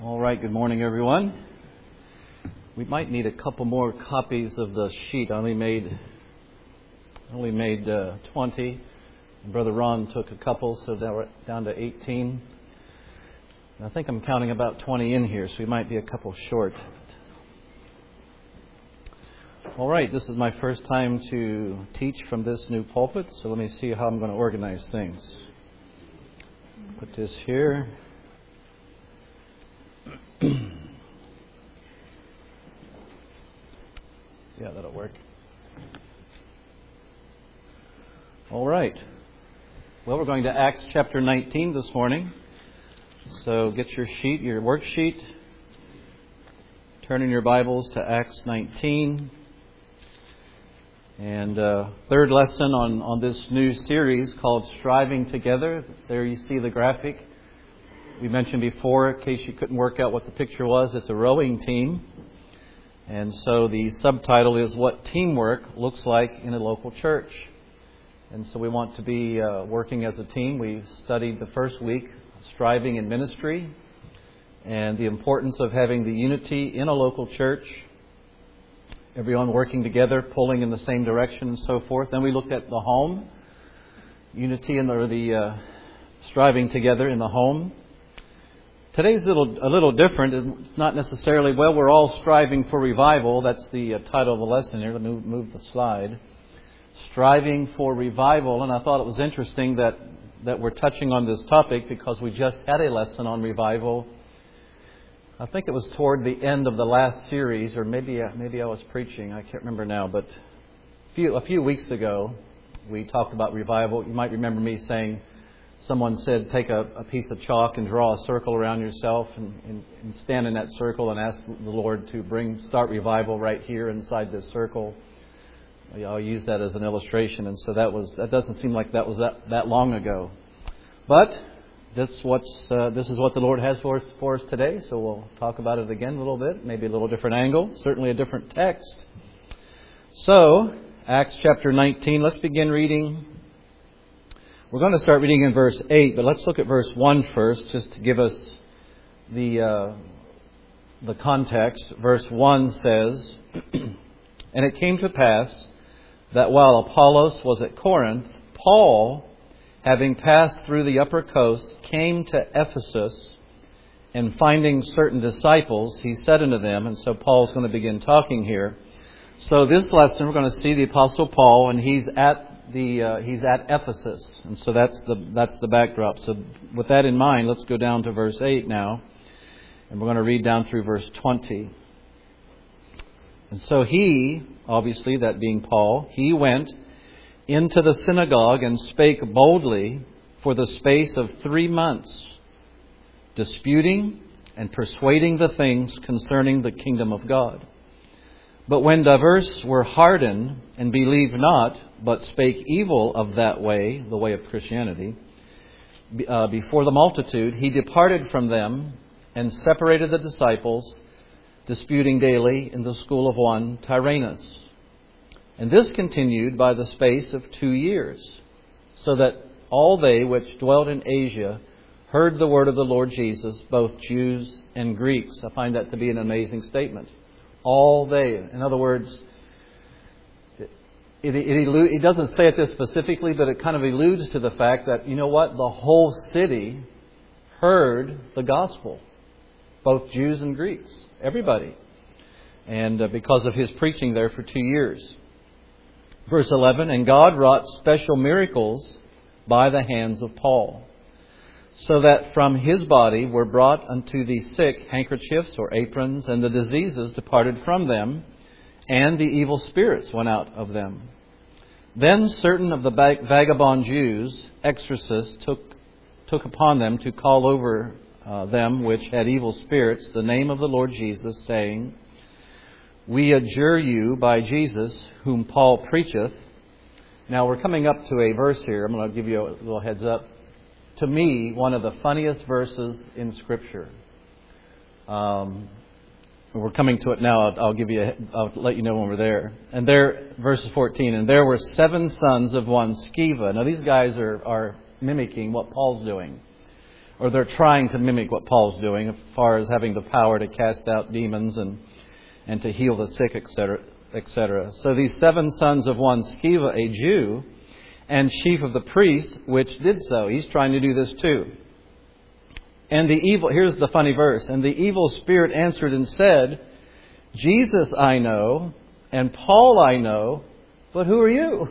All right, good morning, everyone. We might need a couple more copies of the sheet. I only made 20. Brother Ron took a couple, so now we're down to 18. And I think I'm counting about 20 in here, so we might be a couple short. All right, this is my first time to teach from this new pulpit, so let me see how I'm going to organize things. Put this here. Yeah, that'll work. All right. Well, we're going to Acts chapter 19 this morning. So get your sheet, your worksheet. Turn in your Bibles to Acts 19. And third lesson on this new series called Striving Together. There you see the graphic. We mentioned before, in case you couldn't work out what the picture was, it's a rowing team. And so the subtitle is What Teamwork Looks Like in a Local Church. And so we want to be working as a team. We studied the first week, Striving in Ministry, and the importance of having the unity in a local church. Everyone working together, pulling in the same direction and so forth. Then we looked at the home, unity in the striving together in the home. Today's a little different. It's not necessarily, well, we're all striving for revival. That's the title of the lesson here. Let me move the slide. Striving for revival. And I thought it was interesting that we're touching on this topic because we just had a lesson on revival. I think it was toward the end of the last series, or maybe I was preaching. I can't remember now. But a few weeks ago, we talked about revival. You might remember me saying, someone said, take a piece of chalk and draw a circle around yourself and stand in that circle and ask the Lord to start revival right here inside this circle. I'll use that as an illustration. And so that doesn't seem like that was that long ago. But this is what the Lord has for us today. So we'll talk about it again a little bit, maybe a little different angle, certainly a different text. So, Acts chapter 19, let's begin reading. We're going to start reading in verse 8, but let's look at verse 1 first, just to give us the context. Verse 1 says, And it came to pass that while Apollos was at Corinth, Paul, having passed through the upper coast, came to Ephesus, and finding certain disciples, he said unto them, and so Paul's going to begin talking here. So this lesson, we're going to see the Apostle Paul, and he's at Ephesus, and so that's the backdrop. So with that in mind, let's go down to verse 8 now, and we're going to read down through verse 20. And so he, obviously that being Paul, he went into the synagogue and spake boldly for the space of 3 months, disputing and persuading the things concerning the kingdom of God. But when divers were hardened and believed not, but spake evil of that way, the way of Christianity, before the multitude, he departed from them and separated the disciples, disputing daily in the school of one Tyrannus. And this continued by the space of 2 years, so that all they which dwelt in Asia heard the word of the Lord Jesus, both Jews and Greeks. I find that to be an amazing statement. All they. In other words, it doesn't say it this specifically, but it kind of alludes to the fact that, you know what, the whole city heard the gospel. Both Jews and Greeks. Everybody. And because of his preaching there for 2 years. Verse 11, And God wrought special miracles by the hands of Paul, so that from his body were brought unto the sick handkerchiefs or aprons, and the diseases departed from them, and the evil spirits went out of them. Then certain of the vagabond Jews, exorcists, took upon them to call over them which had evil spirits the name of the Lord Jesus, saying, We adjure you by Jesus, whom Paul preacheth. Now we're coming up to a verse here. I'm going to give you a little heads up. To me, one of the funniest verses in Scripture. We're coming to it now. I'll let you know when we're there. And there, verses 14. And there were 7 sons of one Sceva. Now these guys are mimicking what Paul's doing. or they're trying to mimic what Paul's doing as far as having the power to cast out demons and to heal the sick, etc., etc. So these 7 sons of one Sceva, a Jew, and chief of the priests, which did so. He's trying to do this too. And here's the funny verse. And the evil spirit answered and said, Jesus I know, and Paul I know, but who are you?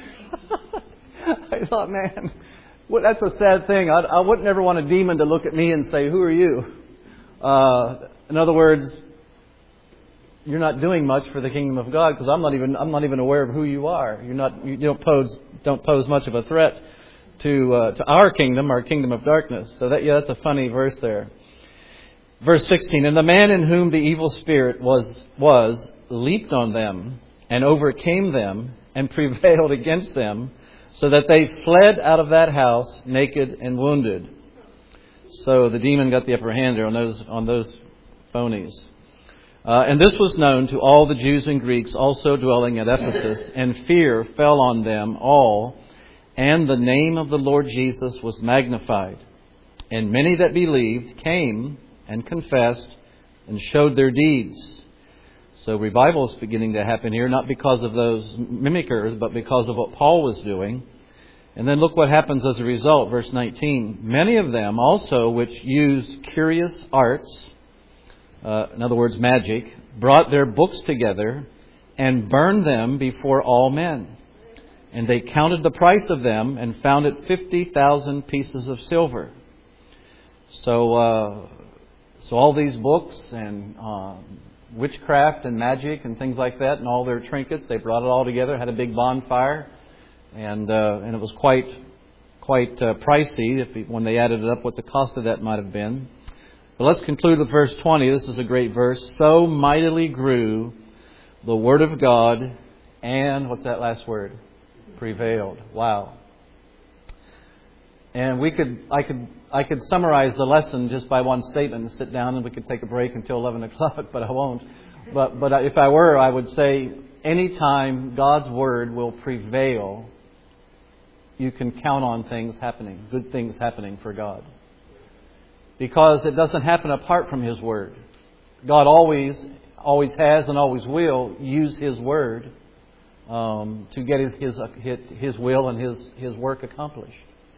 I thought, man, well, that's a sad thing. I wouldn't ever want a demon to look at me and say, who are you? In other words, you're not doing much for the kingdom of God because I'm not even aware of who you are. You don't pose much of a threat to our kingdom of darkness. So that's a funny verse there. Verse 16, and the man in whom the evil spirit was leaped on them and overcame them and prevailed against them, so that they fled out of that house naked and wounded. So the demon got the upper hand there on those phonies. And this was known to all the Jews and Greeks also dwelling at Ephesus, and fear fell on them all, and the name of the Lord Jesus was magnified. And many that believed came and confessed and showed their deeds. So revival is beginning to happen here, not because of those mimickers, but because of what Paul was doing. And then look what happens as a result, verse 19. Many of them also which used curious arts, in other words, magic, brought their books together and burned them before all men. And they counted the price of them and found it 50,000 pieces of silver. So all these books and witchcraft and magic and things like that and all their trinkets, they brought it all together, had a big bonfire, and it was quite pricey when they added it up, what the cost of that might have been. But let's conclude with verse 20. This is a great verse. So mightily grew the word of God, and what's that last word? Prevailed. Wow. And I could summarize the lesson just by one statement and sit down, and we could take a break until 11 o'clock, but I won't. But if I were, I would say anytime God's word will prevail, you can count on things happening, good things happening for God. Because it doesn't happen apart from His word. God always has and always will use His word to get His will and His work accomplished.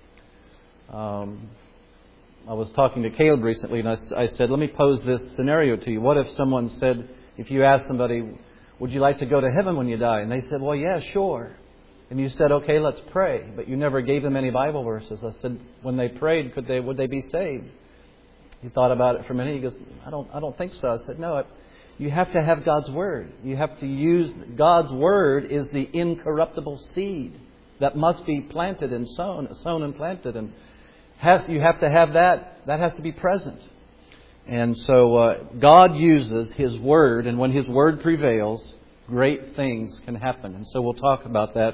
I was talking to Caleb recently, and I said, let me pose this scenario to you. What if someone said, if you asked somebody, would you like to go to heaven when you die? And they said, well, yeah, sure. And you said, okay, let's pray. But you never gave them any Bible verses. I said, when they prayed, would they be saved? He thought about it for a minute. He goes, I don't think so. I said, no, you have to have God's word. You have to use God's word is the incorruptible seed that must be planted and sown and planted, and you have to have that. That has to be present. And so God uses His word, and when His word prevails, great things can happen. And so we'll talk about that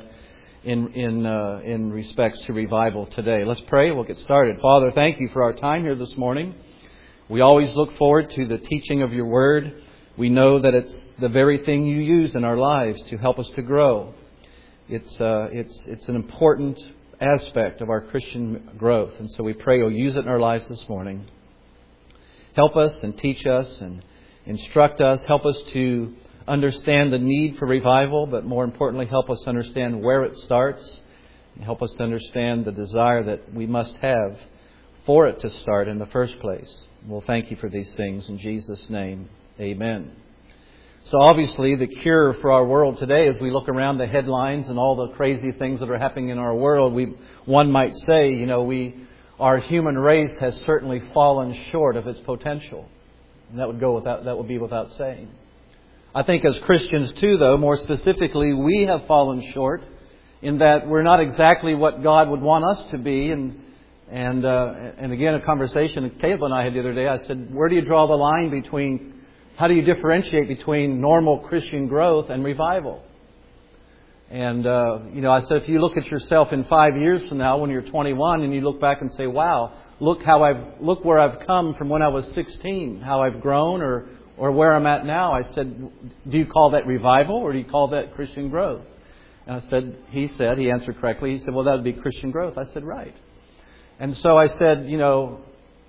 in respects to revival today. Let's pray. We'll get started. Father, thank You for our time here this morning. We always look forward to the teaching of Your word. We know that it's the very thing You use in our lives to help us to grow. It's an important aspect of our Christian growth. And so we pray You'll use it in our lives this morning. Help us and teach us and instruct us. Help us to understand the need for revival, but more importantly, help us understand where it starts. And help us to understand the desire that we must have for it to start in the first place. We'll thank You for these things in Jesus' name. Amen. So obviously the cure for our world today, as we look around the headlines and all the crazy things that are happening in our world, one might say, our human race has certainly fallen short of its potential. And that would be without saying. I think as Christians too, though, more specifically, we have fallen short in that we're not exactly what God would want us to be. And again, a conversation that Caleb and I had the other day, I said, where do you draw the line how do you differentiate between normal Christian growth and revival? And, I said, if you look at yourself in 5 years from now when you're 21 and you look back and say, wow, look where I've come from when I was 16, how I've grown or where I'm at now. I said, do you call that revival or do you call that Christian growth? And he answered correctly. He said, well, that would be Christian growth. I said, right. And so I said,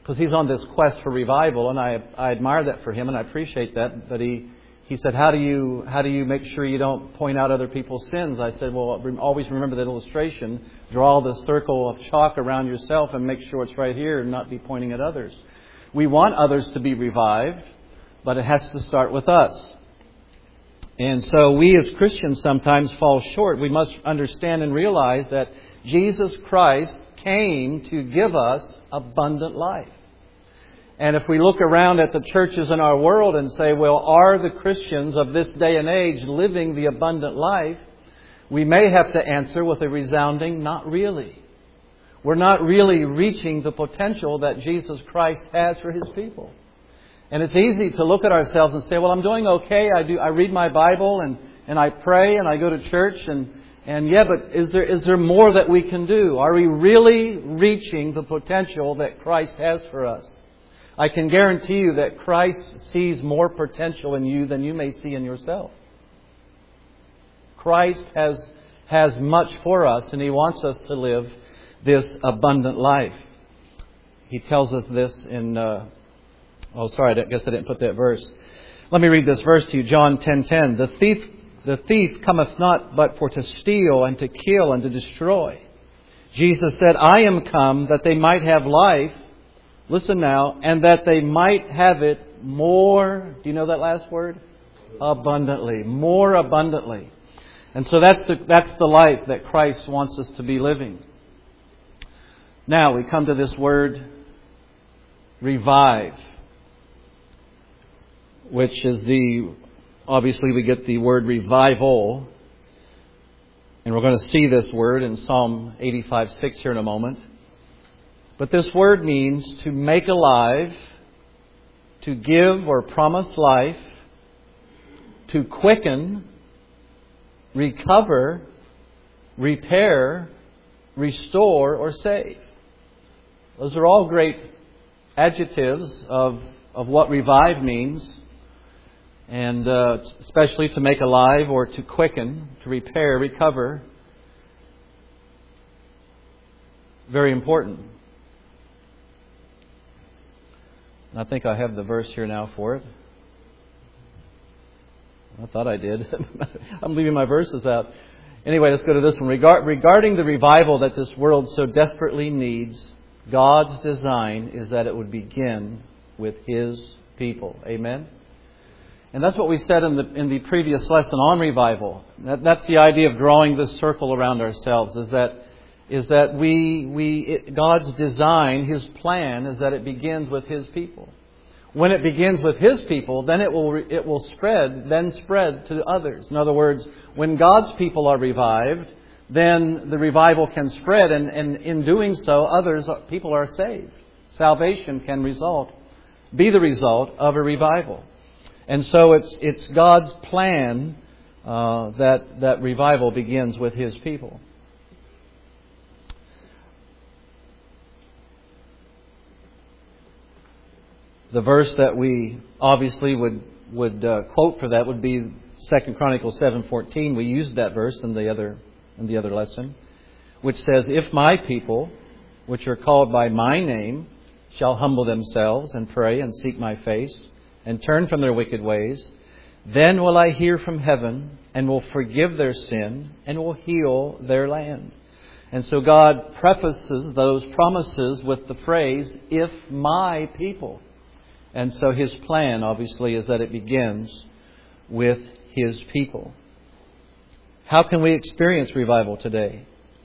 because he's on this quest for revival, and I admire that for him, and I appreciate that. But he said, how do you make sure you don't point out other people's sins? I said, well, always remember that illustration. Draw the circle of chalk around yourself and make sure it's right here and not be pointing at others. We want others to be revived, but it has to start with us. And so we as Christians sometimes fall short. We must understand and realize that Jesus Christ came to give us abundant life. And if we look around at the churches in our world and say, well, are the Christians of this day and age living the abundant life? We may have to answer with a resounding, not really. We're not really reaching the potential that Jesus Christ has for His people. And it's easy to look at ourselves and say, well, I'm doing okay. I read my Bible and I pray and I go to church and yeah, but is there more that we can do? Are we really reaching the potential that Christ has for us? I can guarantee you that Christ sees more potential in you than you may see in yourself. Christ has much for us, and He wants us to live this abundant life. He tells us this in... I guess I didn't put that verse. Let me read this verse to you. John 10:10. The thief cometh not but for to steal and to kill and to destroy. Jesus said, I am come that they might have life. Listen now. And that they might have it more. Do you know that last word? Abundantly. More abundantly. And so that's the life that Christ wants us to be living. Now we come to this word, revive. Which is obviously we get the word revival. And we're going to see this word in Psalm 85:6 here in a moment. But this word means to make alive, to give or promise life, to quicken, recover, repair, restore, or save. Those are all great adjectives of what revive means. And especially to make alive or to quicken, to repair, recover. Very important. And I think I have the verse here now for it. I thought I did. I'm leaving my verses out. Anyway, let's go to this one. Regarding the revival that this world so desperately needs, God's design is that it would begin with His people. Amen? And that's what we said in the previous lesson on revival. That's the idea of drawing this circle around ourselves. Is that God's design, His plan, is that it begins with His people. When it begins with His people, then it will spread to others. In other words, when God's people are revived, then the revival can spread, and in doing so, people are saved. Salvation can be the result of a revival. And so it's God's plan that revival begins with His people. The verse that we obviously would quote for that would be 2 Chronicles 7:14. We used that verse in the other lesson, which says, "If my people, which are called by my name, shall humble themselves and pray and seek my face, and turn from their wicked ways, then will I hear from heaven and will forgive their sin and will heal their land." And so God prefaces those promises with the phrase, "if my people." And so His plan, obviously, is that it begins with His people. How can we experience revival today?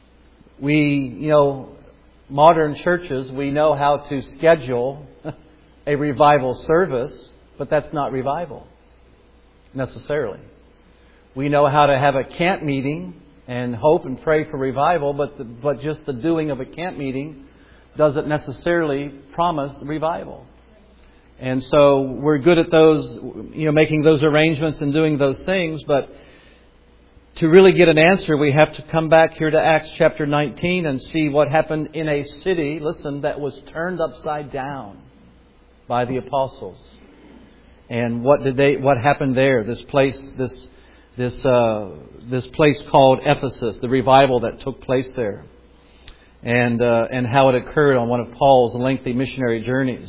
Modern churches, we know how to schedule a revival service. But that's not revival, necessarily. We know how to have a camp meeting and hope and pray for revival, but just the doing of a camp meeting doesn't necessarily promise revival. And so we're good at those, making those arrangements and doing those things, but to really get an answer, we have to come back here to Acts chapter 19 and see what happened in a city, that was turned upside down by the apostles. And what happened there? This place called Ephesus, the revival that took place there. and how it occurred on one of Paul's lengthy missionary journeys.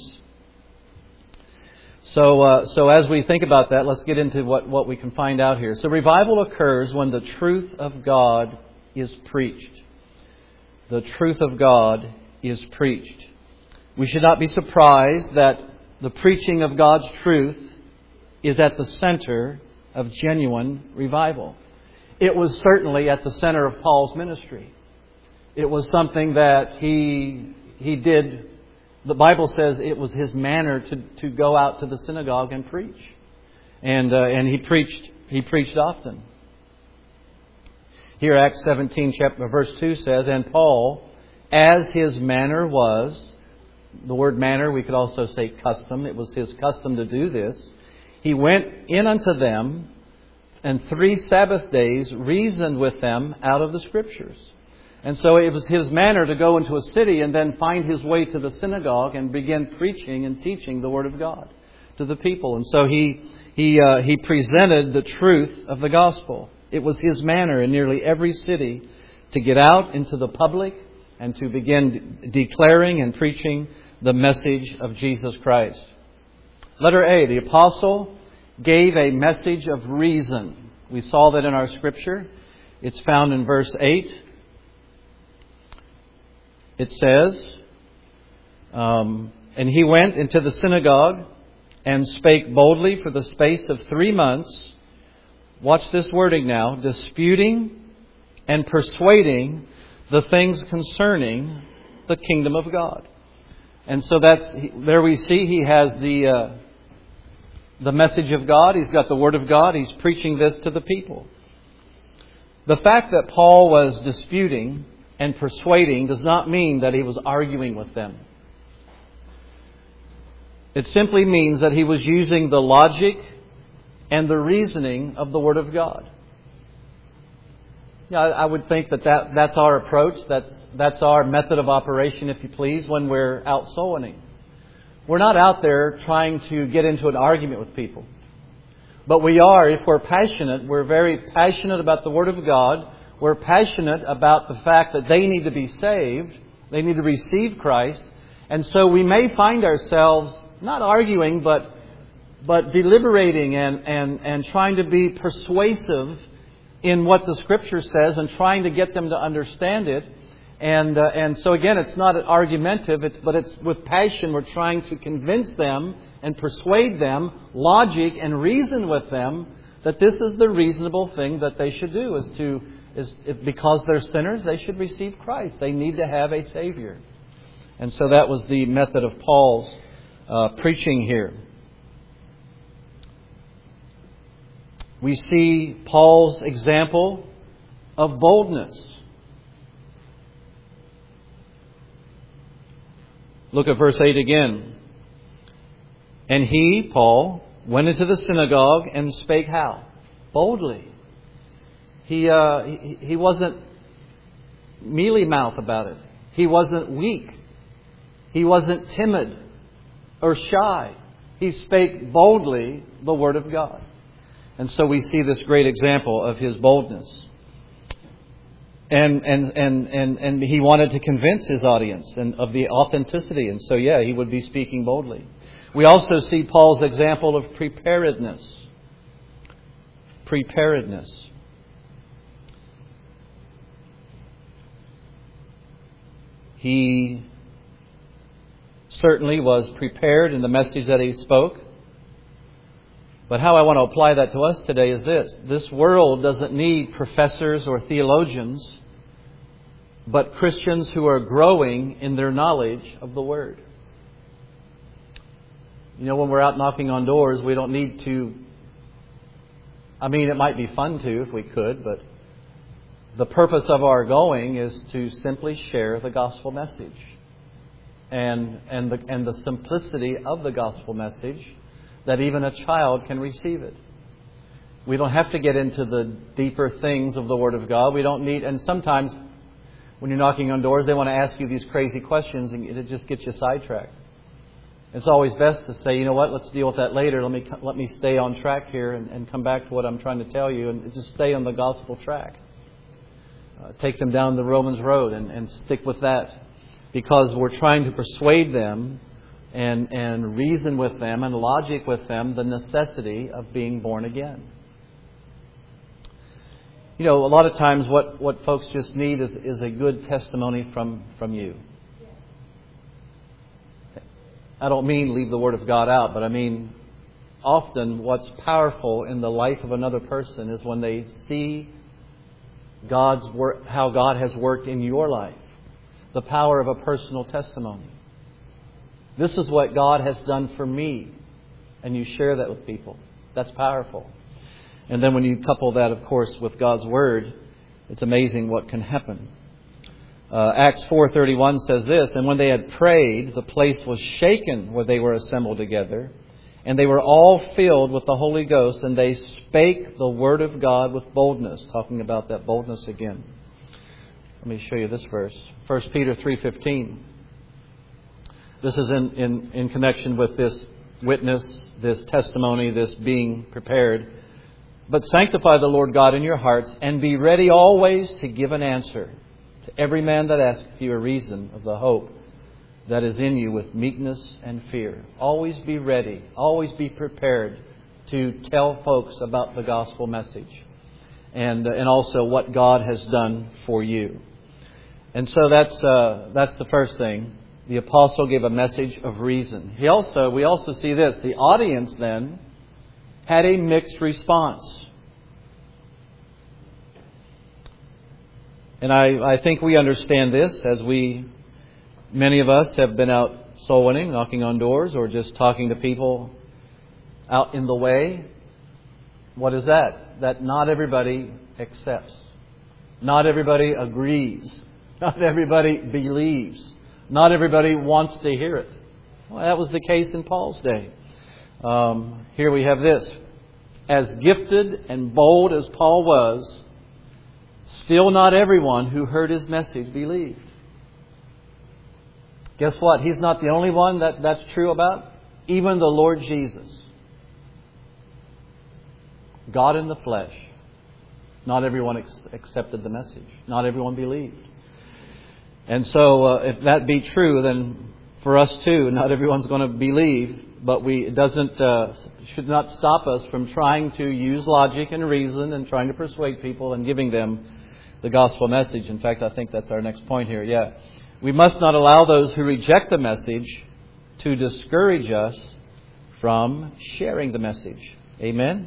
So as we think about that, let's get into what we can find out here. So revival occurs when the truth of God is preached. The truth of God is preached. We should not be surprised that the preaching of God's truth is at the center of genuine revival. It was certainly at the center of Paul's ministry. It was something that he did. The Bible says it was his manner to go out to the synagogue and preach. And he preached often. Here Acts 17 verse 2 says, "And Paul, as his manner was," the word manner, we could also say custom. It was his custom to do this. "He went in unto them, and 3 Sabbath days reasoned with them out of the Scriptures." And so it was his manner to go into a city and then find his way to the synagogue and begin preaching and teaching the Word of God to the people. And so he presented the truth of the gospel. It was his manner in nearly every city to get out into the public and to begin declaring and preaching the message of Jesus Christ. Letter A, the apostle gave a message of reason. We saw that in our scripture. It's found in verse 8. It says, "And he went into the synagogue and spake boldly for the space of 3 months." Watch this wording now. "Disputing and persuading the things concerning the kingdom of God." And so there we see he has the message of God. He's got the Word of God. He's preaching this to the people. The fact that Paul was disputing and persuading does not mean that he was arguing with them. It simply means that he was using the logic and the reasoning of the Word of God. Yeah, I would think that's our approach. That's our method of operation, if you please, when we're out soul winning. We're not out there trying to get into an argument with people. But we are, if we're passionate, we're very passionate about the Word of God. We're passionate about the fact that they need to be saved. They need to receive Christ. And so we may find ourselves not arguing, but deliberating and trying to be persuasive in what the Scripture says and trying to get them to understand it. And so again, it's not argumentative, but it's with passion. We're trying to convince them and persuade them, logic and reason with them that this is the reasonable thing that they should do. Because they're sinners, they should receive Christ. They need to have a Savior. And so that was the method of Paul's preaching here. We see Paul's example of boldness. Look at verse 8 again. "And he," Paul, "went into the synagogue and spake" how? Boldly. He wasn't mealy-mouthed about it. He wasn't weak. He wasn't timid or shy. He spake boldly the Word of God. And so we see this great example of his boldness. And he wanted to convince his audience of the authenticity. And so, he would be speaking boldly. We also see Paul's example of preparedness. Preparedness. He certainly was prepared in the message that he spoke. But how I want to apply that to us today is this. This world doesn't need professors or theologians, but Christians who are growing in their knowledge of the Word. You know, when we're out knocking on doors, we don't need to... it might be fun to if we could, but the purpose of our going is to simply share the gospel message. And the simplicity of the gospel message, that even a child can receive it. We don't have to get into the deeper things of the Word of God. We don't need... And sometimes when you're knocking on doors, they want to ask you these crazy questions and it just gets you sidetracked. It's always best to say, you know what, let's deal with that later. Let me stay on track here and come back to what I'm trying to tell you and just stay on the gospel track. take them down the Romans road and stick with that, because we're trying to persuade them and reason with them and logic with them the necessity of being born again. You know, a lot of times what folks just need is a good testimony from you. I don't mean leave the Word of God out, but I mean often what's powerful in the life of another person is when they see God's work, how God has worked in your life. The power of a personal testimony. This is what God has done for me. And you share that with people. That's powerful. And then when you couple that, of course, with God's Word, it's amazing what can happen. Acts 4:31 says this, "And when they had prayed, the place was shaken where they were assembled together. And they were all filled with the Holy Ghost, and they spake the Word of God with boldness." Talking about that boldness again. Let me show you this verse. 1 Peter 3:15. This is in connection with this witness, this testimony, this being prepared. "But sanctify the Lord God in your hearts, and be ready always to give an answer to every man that asketh you a reason of the hope that is in you with meekness and fear." Always be ready. Always be prepared to tell folks about the gospel message. And also what God has done for you. And so that's the first thing. The apostle gave a message of reason. We also see this. The audience then had a mixed response. And I think we understand this as many of us have been out soul winning, knocking on doors, or just talking to people out in the way. What is that? That not everybody accepts. Not everybody agrees. Not everybody believes. Not everybody wants to hear it. Well, that was the case in Paul's day. Here we have this. As gifted and bold as Paul was, still not everyone who heard his message believed. Guess what? He's not the only one that's true about. Even the Lord Jesus. God in the flesh. Not everyone accepted the message. Not everyone believed. And so if that be true, then for us too, not everyone's going to believe. But it should not stop us from trying to use logic and reason and trying to persuade people and giving them the gospel message. In fact, I think that's our next point here. Yeah. We must not allow those who reject the message to discourage us from sharing the message. Amen?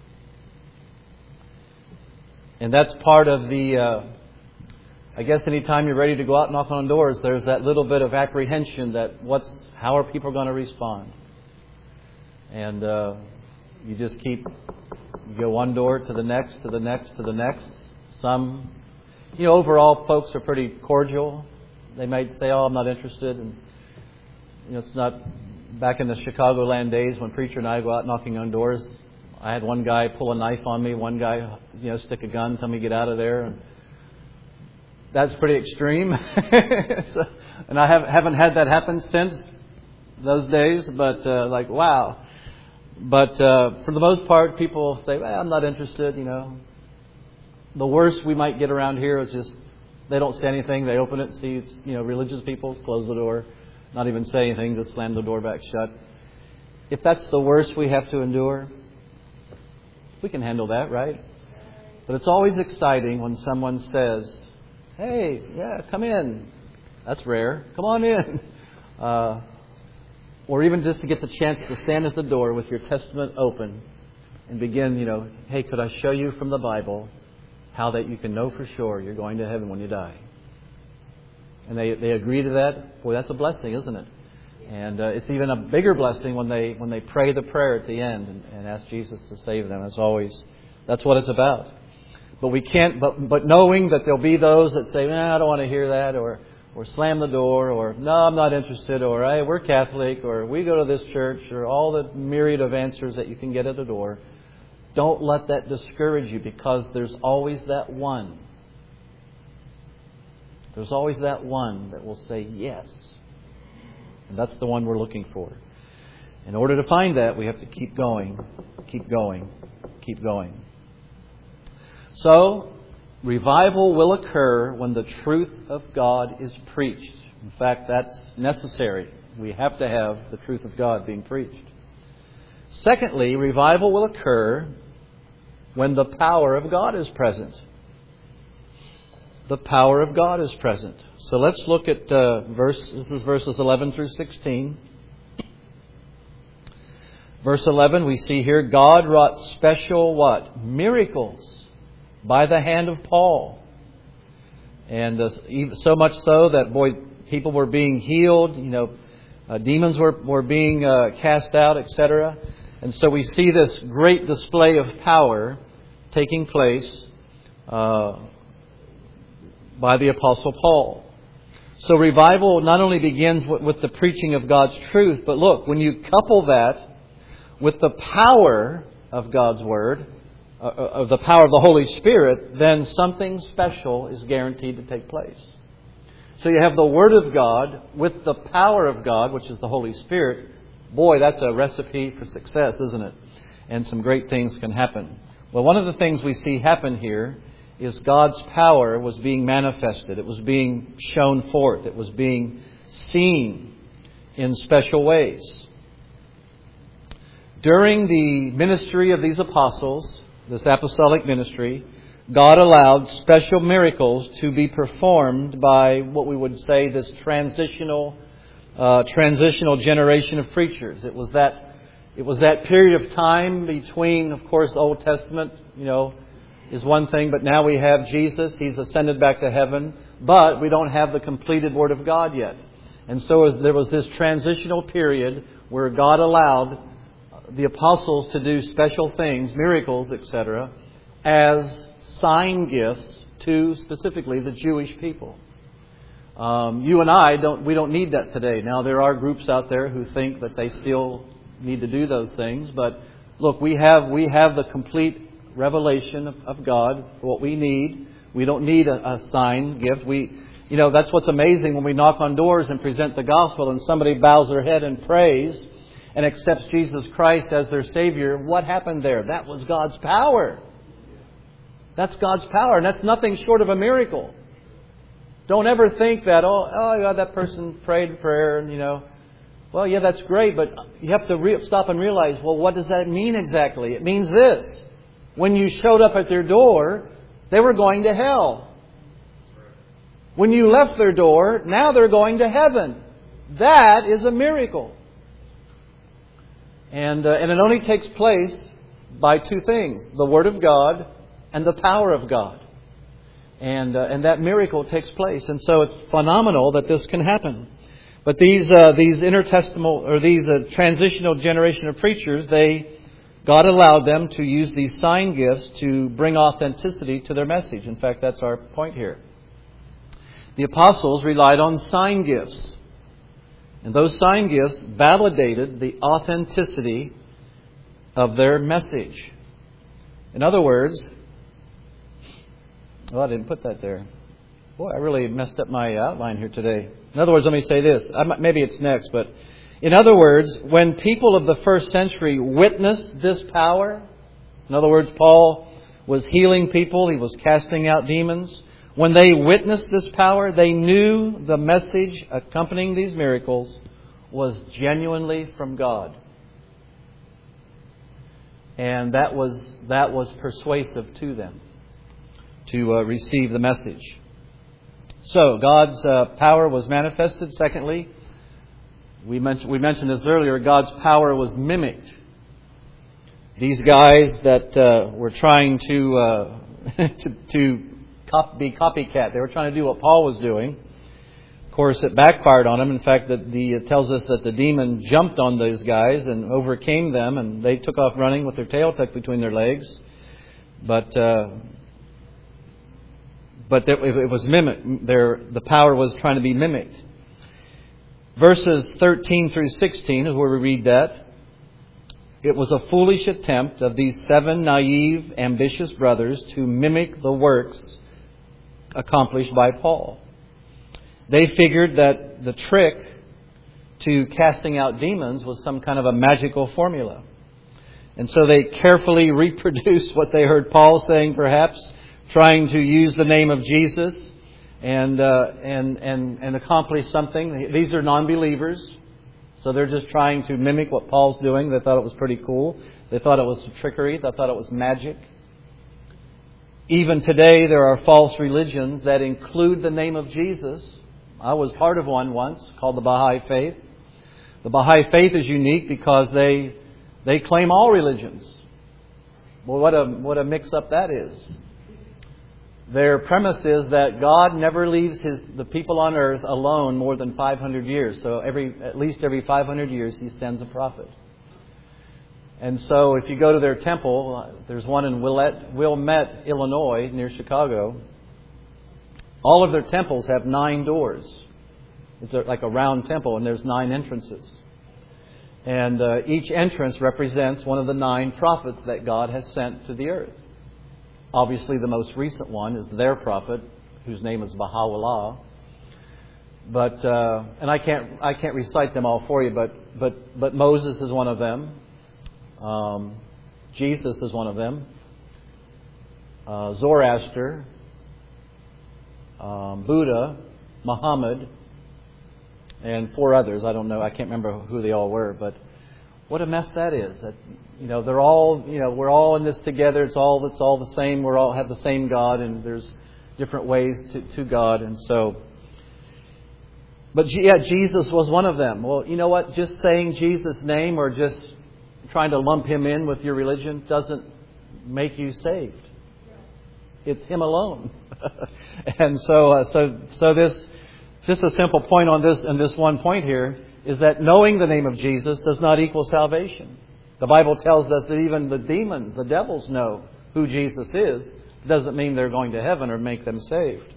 And that's part of the, I guess anytime you're ready to go out and knock on doors, there's that little bit of apprehension that how are people going to respond? And you just you go one door to the next, to the next, to the next. Some, overall folks are pretty cordial. They might say, "Oh, I'm not interested." And, it's not back in the Chicagoland days when Preacher and I go out knocking on doors. I had one guy pull a knife on me, one guy, stick a gun, tell me to get out of there. And that's pretty extreme. And I haven't had that happen since those days, but wow. But for the most part, people say, "Well, I'm not interested." The worst we might get around here is just they don't say anything. They open it, see it's religious people, close the door, not even say anything, just slam the door back shut. If that's the worst we have to endure, we can handle that, right? But it's always exciting when someone says, "Hey, yeah, come in." That's rare. Come on in. Or even just to get the chance to stand at the door with your Testament open and begin, "Hey, could I show you from the Bible how that you can know for sure you're going to heaven when you die?" And they agree to that. Boy, that's a blessing, isn't it? And it's even a bigger blessing when they pray the prayer at the end and ask Jesus to save them. That's what it's about. But we can't. But knowing that there'll be those that say, "I don't want to hear that," or slam the door, or "No, I'm not interested," or "Hey, we're Catholic," or "We go to this church," or all the myriad of answers that you can get at the door. Don't let that discourage you, because there's always that one. There's always that one that will say yes. And that's the one we're looking for. In order to find that, we have to keep going, keep going, keep going. So, revival will occur when the truth of God is preached. In fact, that's necessary. We have to have the truth of God being preached. Secondly, revival will occur when the power of God is present. The power of God is present. So let's look at this is verses 11 through 16. Verse 11, we see here, God wrought special what? Miracles by the hand of Paul. And so much so that, people were being healed, demons were being cast out, etc. And so we see this great display of power taking place by the Apostle Paul. So revival not only begins with the preaching of God's truth, but look, when you couple that with the power of God's Word, of the power of the Holy Spirit, then something special is guaranteed to take place. So you have the Word of God with the power of God, which is the Holy Spirit. Boy, that's a recipe for success, isn't it? And some great things can happen. Well, one of the things we see happen here is God's power was being manifested. It was being shown forth. It was being seen in special ways. During the ministry of these apostles, this apostolic ministry, God allowed special miracles to be performed by what we would say this transitional generation of preachers. It was that period of time between, of course, the Old Testament, is one thing, but now we have Jesus. He's ascended back to heaven, but we don't have the completed Word of God yet. And so there was this transitional period where God allowed the apostles to do special things, miracles, etc., as sign gifts to specifically the Jewish people. You and I don't need that today. Now there are groups out there who think that they still need to do those things, but look, we have the complete revelation of God, what we need. We don't need a sign gift. That's what's amazing when we knock on doors and present the gospel and somebody bows their head and prays and accepts Jesus Christ as their Savior. What happened there? That was God's power. That's God's power, and that's nothing short of a miracle. Don't ever think that, that person prayed a prayer, and well, yeah, that's great, but you have to stop and realize, well, what does that mean exactly? It means this. When you showed up at their door, they were going to hell. When you left their door, now they're going to heaven. That is a miracle. And it only takes place by two things: the Word of God and the power of God. And that miracle takes place. And so it's phenomenal that this can happen. But these intertestamental or these transitional generation of preachers, God allowed them to use these sign gifts to bring authenticity to their message. In fact, that's our point here. The apostles relied on sign gifts. And those sign gifts validated the authenticity of their message. In other words, I didn't put that there. Boy, I really messed up my outline here today. In other words, let me say this. Maybe it's next, but in other words, when people of the first century witnessed this power, in other words, Paul was healing people, he was casting out demons. When they witnessed this power, they knew the message accompanying these miracles was genuinely from God. And that was persuasive to them to receive the message. So God's power was manifested. Secondly, we mentioned this earlier, God's power was mimicked. These guys that were trying to be copycat, they were trying to do what Paul was doing. Of course, it backfired on them. In fact, it tells us that the demon jumped on those guys and overcame them, and they took off running with their tail tucked between their legs. But it was mimicked. The power was trying to be mimicked. Verses 13 through 16 is where we read that. It was a foolish attempt of these 7 naive, ambitious brothers to mimic the works accomplished by Paul. They figured that the trick to casting out demons was some kind of a magical formula. And so they carefully reproduced what they heard Paul saying, perhaps, trying to use the name of Jesus and accomplish something. These are non-believers, so they're just trying to mimic what Paul's doing. They thought it was pretty cool. They thought it was trickery. They thought it was magic. Even today, there are false religions that include the name of Jesus. I was part of one once called the Baha'i Faith. The Baha'i Faith is unique because they claim all religions. Well, what a mix-up that is. Their premise is that God never leaves the people on earth alone more than 500 years. So at least every 500 years He sends a prophet. And so if you go to their temple, there's one in Wilmette, Illinois, near Chicago. All of their temples have 9 doors. It's like a round temple, and there's 9 entrances. And each entrance represents one of the 9 prophets that God has sent to the earth. Obviously, the most recent one is their prophet, whose name is Baha'u'llah. But and I can't recite them all for you, but Moses is one of them. Jesus is one of them. Zoroaster, Buddha, Muhammad, and 4 others. I don't know. I can't remember who they all were, but what a mess that is. That, they're all, we're all in this together. It's all the same. We all have the same God, and there's different ways to God, and so. But yeah, Jesus was one of them. Well, you know what? Just saying Jesus' name or just trying to lump Him in with your religion doesn't make you saved. It's Him alone. And so this, just a simple point on this, and this one point here, is that knowing the name of Jesus does not equal salvation. The Bible tells us that even the demons, the devils, know who Jesus is. It doesn't mean they're going to heaven or make them saved.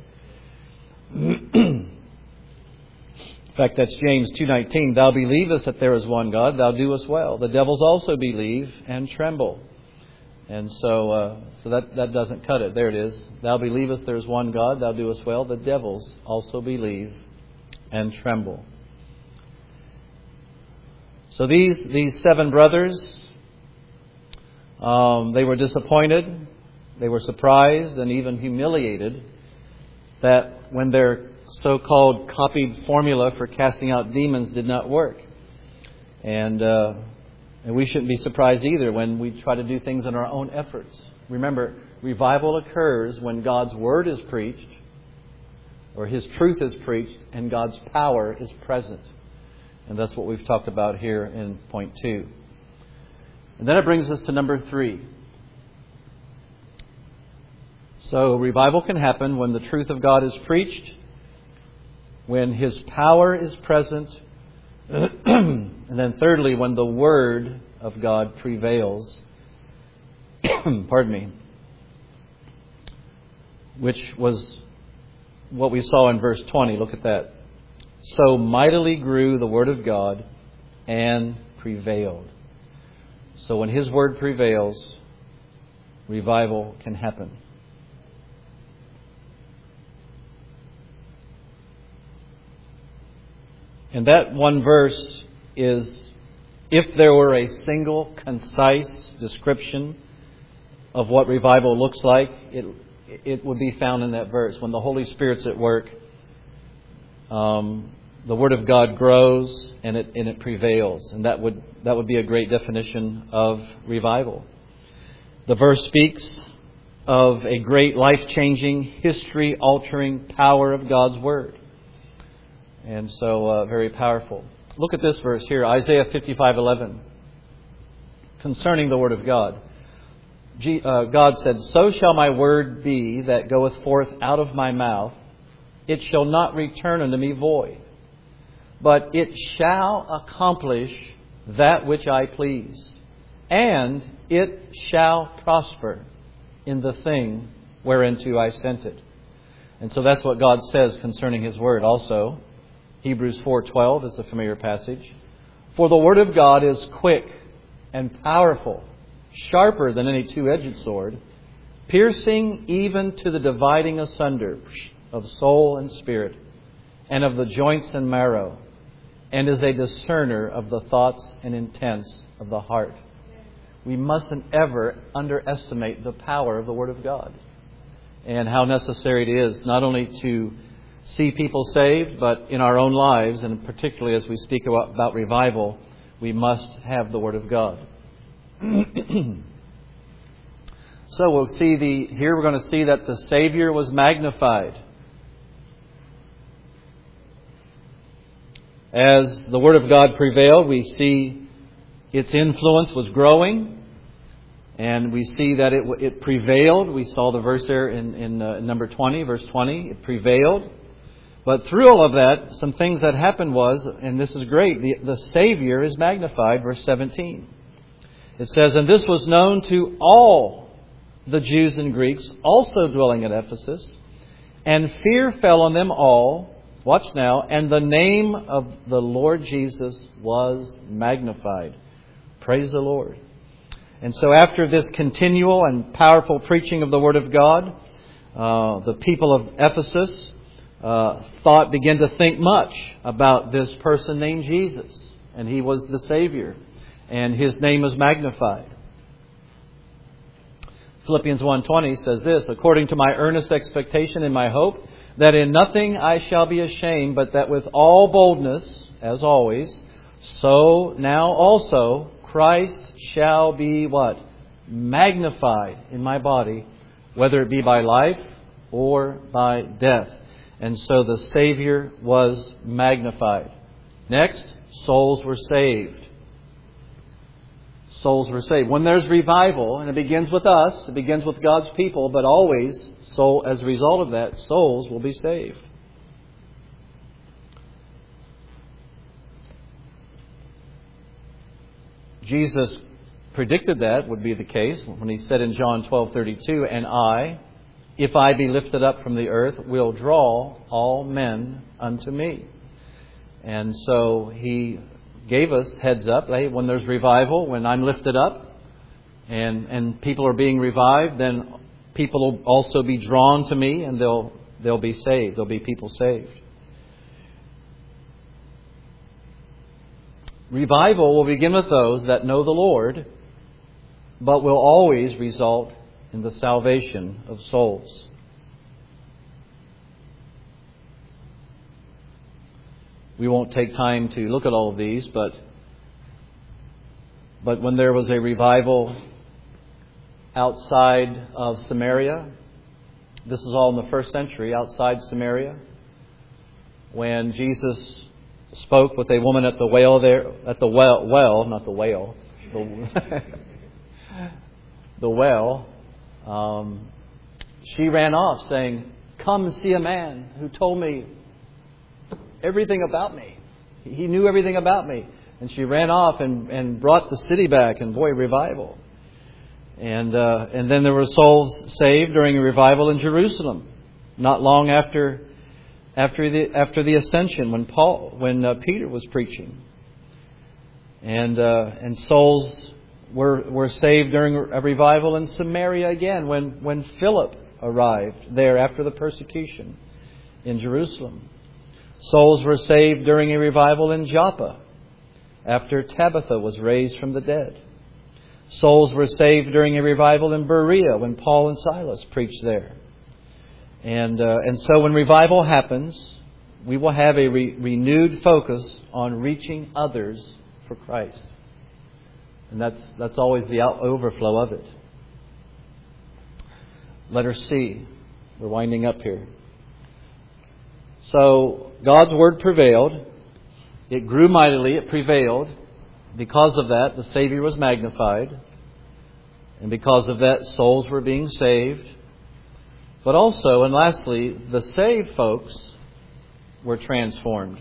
In fact, that's James 2:19. Thou believest that there is one God, thou doest well. The devils also believe and tremble. And so that doesn't cut it. There it is. Thou believest there is one God, thou doest well. The devils also believe and tremble. So these 7 brothers, they were disappointed, they were surprised, and even humiliated that when their so-called copied formula for casting out demons did not work. And we shouldn't be surprised either when we try to do things in our own efforts. Remember, revival occurs when God's Word is preached, or His truth is preached, and God's power is present. And that's what we've talked about here in point 2. And then it brings us to number 3. So revival can happen when the truth of God is preached, when His power is present, and then thirdly, when the Word of God prevails. Pardon me. Which was what we saw in verse 20. Look at that. So mightily grew the Word of God and prevailed. So when His Word prevails, revival can happen. And that one verse is, if there were a single concise description of what revival looks like, it would be found in that verse. When the Holy Spirit's at work, the Word of God grows and it prevails. And that would be a great definition of revival. The verse speaks of a great life-changing, history-altering power of God's Word. And so very powerful. Look at this verse here, Isaiah 55:11. Concerning the Word of God. God said, So shall my word be that goeth forth out of my mouth. It shall not return unto me void, but it shall accomplish that which I please, and it shall prosper in the thing whereunto I sent it. And so that's what God says concerning His Word also. Hebrews 4:12 is a familiar passage. For the Word of God is quick and powerful, sharper than any two-edged sword, piercing even to the dividing asunder of soul and spirit, and of the joints and marrow, and is a discerner of the thoughts and intents of the heart. We mustn't ever underestimate the power of the Word of God. and how necessary it is not only to see people saved, but in our own lives, and particularly as we speak about revival, we must have the Word of God. So we'll see here we're going to see that the Savior was magnified. As the Word of God prevailed, we see its influence was growing, and we see that it prevailed. We saw the verse there in number 20, verse 20. It prevailed. But through all of that, some things that happened was, and this is great, the Savior is magnified, verse 17. It says, "And this was known to all the Jews and Greeks also dwelling at Ephesus, and fear fell on them all." Watch now. "And the name of the Lord Jesus was magnified." Praise the Lord. And so after this continual and powerful preaching of the Word of God, the people of Ephesus began to think much about this person named Jesus. And He was the Savior. And His name was magnified. Philippians 1:20 says this, "According to my earnest expectation and my hope, that in nothing I shall be ashamed, but that with all boldness, as always, so now also Christ shall be" what? "Magnified in my body, whether it be by life or by death." And so the Savior was magnified. Next, souls were saved. Souls were saved. When there's revival, and it begins with us, it begins with God's people, but always, as a result of that, souls will be saved. Jesus predicted that would be the case when He said in John 12:32, "And I, if I be lifted up from the earth, will draw all men unto me." And so He gave us heads up. Hey, when there's revival, when I'm lifted up and people are being revived, then people will also be drawn to me, and they'll be saved. There'll be people saved. Revival will begin with those that know the Lord, but will always result in the salvation of souls. We won't take time to look at all of these, but when there was a revival outside of Samaria, this is all in the first century, outside Samaria, when Jesus spoke with a woman at the well there, at the well, not the whale, the well, she ran off saying, "Come and see a man who told me everything about me. He knew everything about me." And she ran off and brought the city back, and boy, revival. And then there were souls saved during a revival in Jerusalem, not long after the ascension, when Peter was preaching. And souls were saved during a revival in Samaria again, when Philip arrived there after the persecution in Jerusalem. Souls were saved during a revival in Joppa after Tabitha was raised from the dead. Souls were saved during a revival in Berea when Paul and Silas preached there. And so when revival happens, we will have a renewed focus on reaching others for Christ. And that's always the overflow of it. Letter C. We're winding up here. So God's Word prevailed. It grew mightily. It prevailed. Because of that, the Savior was magnified. And because of that, souls were being saved. But also, and lastly, the saved folks were transformed.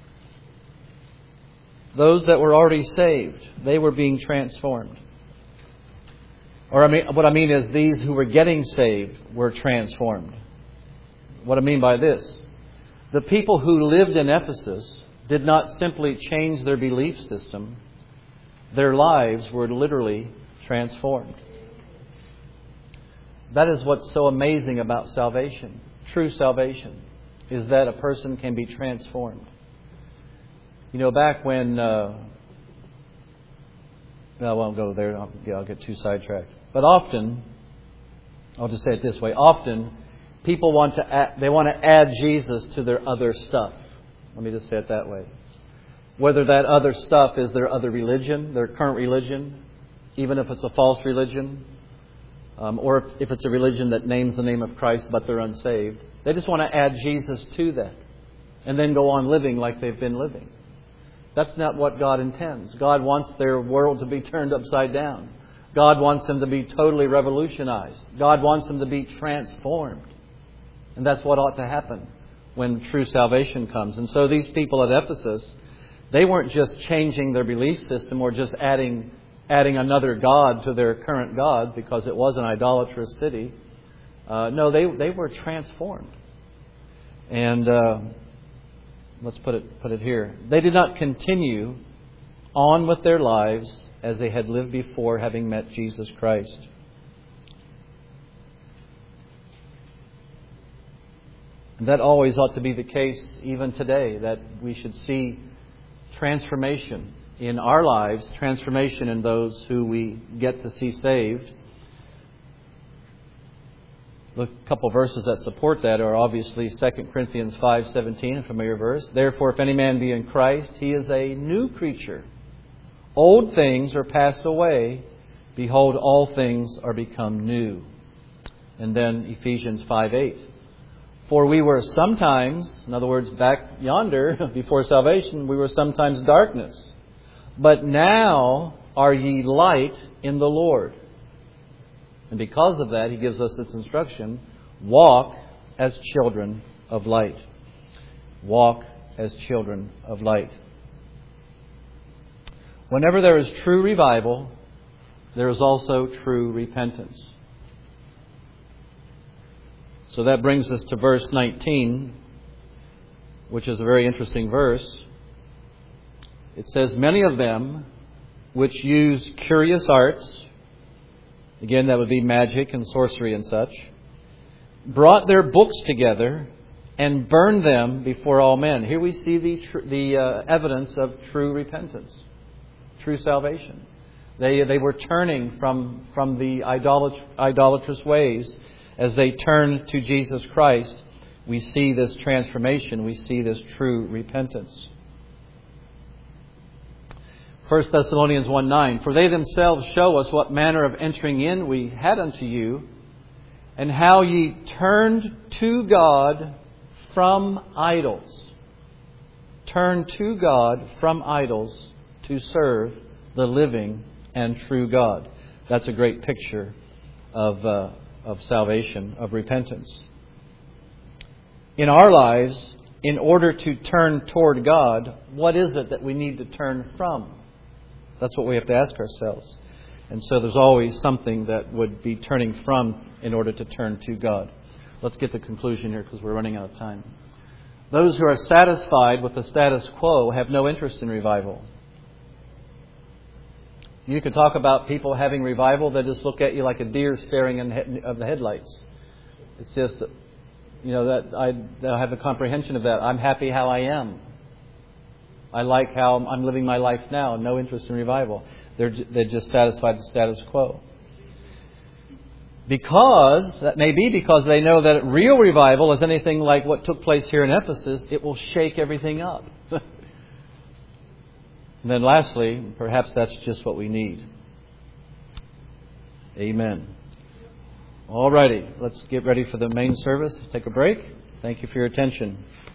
Those that were already saved, they were being transformed. What I mean is these who were getting saved were transformed. What I mean by this, the people who lived in Ephesus did not simply change their belief system. Their lives were literally transformed. That is what's so amazing about salvation. True salvation is that a person can be transformed. You know, back when... I won't go there. I'll get too sidetracked. But often, I'll just say it this way. Often, people want to add Jesus to their other stuff. Let me just say it that way. Whether that other stuff is their other religion, their current religion, even if it's a false religion, or if it's a religion that names the name of Christ but they're unsaved. They just want to add Jesus to that and then go on living like they've been living. That's not what God intends. God wants their world to be turned upside down. God wants them to be totally revolutionized. God wants them to be transformed. And that's what ought to happen when true salvation comes. And so these people at Ephesus, they weren't just changing their belief system or just adding another god to their current god because it was an idolatrous city. No, they were transformed. And let's put it here. They did not continue on with their lives as they had lived before having met Jesus Christ. And that always ought to be the case even today, that we should see transformation in our lives, transformation in those who we get to see saved. A couple of verses that support that are obviously 2 Corinthians 5:17, a familiar verse. Therefore, if any man be in Christ, he is a new creature. Old things are passed away. Behold, all things are become new. And then Ephesians 5:8. For we were sometimes, in other words, back yonder, before salvation, we were sometimes darkness. But now are ye light in the Lord. And because of that, He gives us this instruction, walk as children of light. Walk as children of light. Whenever there is true revival, there is also true repentance. So that brings us to verse 19, which is a very interesting verse. It says, many of them which use curious arts, again that would be magic and sorcery and such, brought their books together and burned them before all men. Here we see the evidence of true repentance, true salvation. They were turning from the idolatrous ways. As they turn to Jesus Christ, we see this transformation. We see this true repentance. 1 Thessalonians 1:9. For they themselves show us what manner of entering in we had unto you, and how ye turned to God from idols. Turned to God from idols to serve the living and true God. That's a great picture of salvation, of repentance. In our lives, in order to turn toward God, what is it that we need to turn from? That's what we have to ask ourselves. And so there's always something that would be turning from in order to turn to God. Let's get to the conclusion here because we're running out of time. Those who are satisfied with the status quo have no interest in revival. You can talk about people having revival that just look at you like a deer staring in of the headlights. It's just, that I have a comprehension of that. I'm happy how I am. I like how I'm living my life now. No interest in revival. They're just satisfied with the status quo. That may be because they know that real revival is anything like what took place here in Ephesus. It will shake everything up. And then lastly, perhaps that's just what we need. Amen. All righty. Let's get ready for the main service. Take a break. Thank you for your attention.